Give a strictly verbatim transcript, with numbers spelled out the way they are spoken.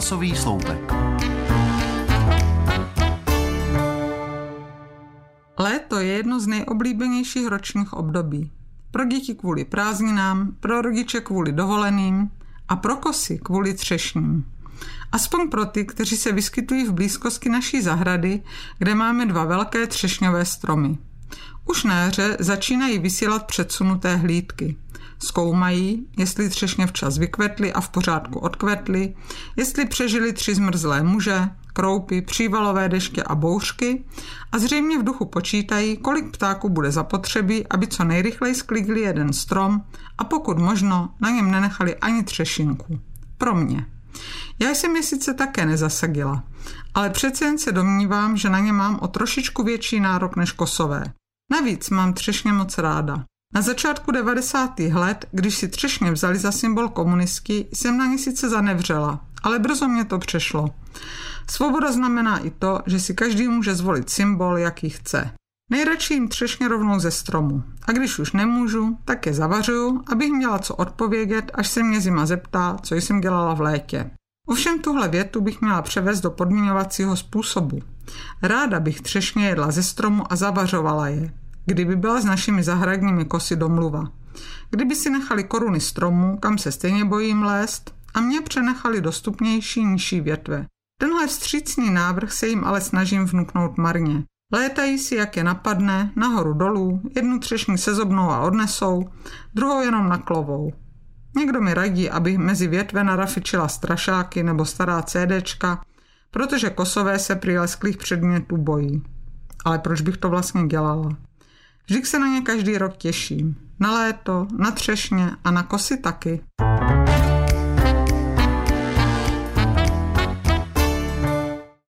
Rozhlasový sloupek. Léto je jedno z nejoblíbenějších ročních období. Pro děti kvůli prázdninám, pro rodiče kvůli dovoleným a pro kosy kvůli třešním. Aspoň pro ty, kteří se vyskytují v blízkosti naší zahrady, kde máme dva velké třešňové stromy. Už na jaře začínají vysílat předsunuté hlídky. Zkoumají, jestli třešně včas vykvetly a v pořádku odkvetly, jestli přežili tři zmrzlé muže, kroupy, přívalové deště a bouřky a zřejmě v duchu počítají, kolik ptáků bude zapotřebí, aby co nejrychleji sklidili jeden strom a pokud možno na něm nenechali ani třešinku. Pro mě. Já jsem je sice také nezasadila, ale přece jen se domnívám, že na ně mám o trošičku větší nárok než kosové. Navíc mám třešně moc ráda. Na začátku devadesátých let, když si třešně vzali za symbol komunistky, jsem na ně sice zanevřela, ale brzo mě to přešlo. Svoboda znamená i to, že si každý může zvolit symbol, jaký chce. Nejradši jim třešně rovnou ze stromu. A když už nemůžu, tak je zavařuju, abych měla co odpovědět, až se mě zima zeptá, co jsem dělala v létě. Ovšem tuhle větu bych měla převést do podmiňovacího způsobu. Ráda bych třešně jedla ze stromu a zavařovala je. Kdyby byla s našimi zahradními kosy domluva. Kdyby si nechali koruny stromu, kam se stejně bojím lézt, a mě přenechali dostupnější nižší větve. Tenhle vstřícný návrh se jim ale snažím vnuknout marně. Létají si, jak je napadne, nahoru dolů, jednu třešní sezobnou a odnesou, druhou jenom na klovou. Někdo mi radí, abych mezi větve narafičila strašáky nebo stará CDčka, protože kosové se prý lesklých předmětů bojí. Ale proč bych to vlastně dělala? Vždyť se na ně každý rok těším. Na léto, na třešně a na kosy taky.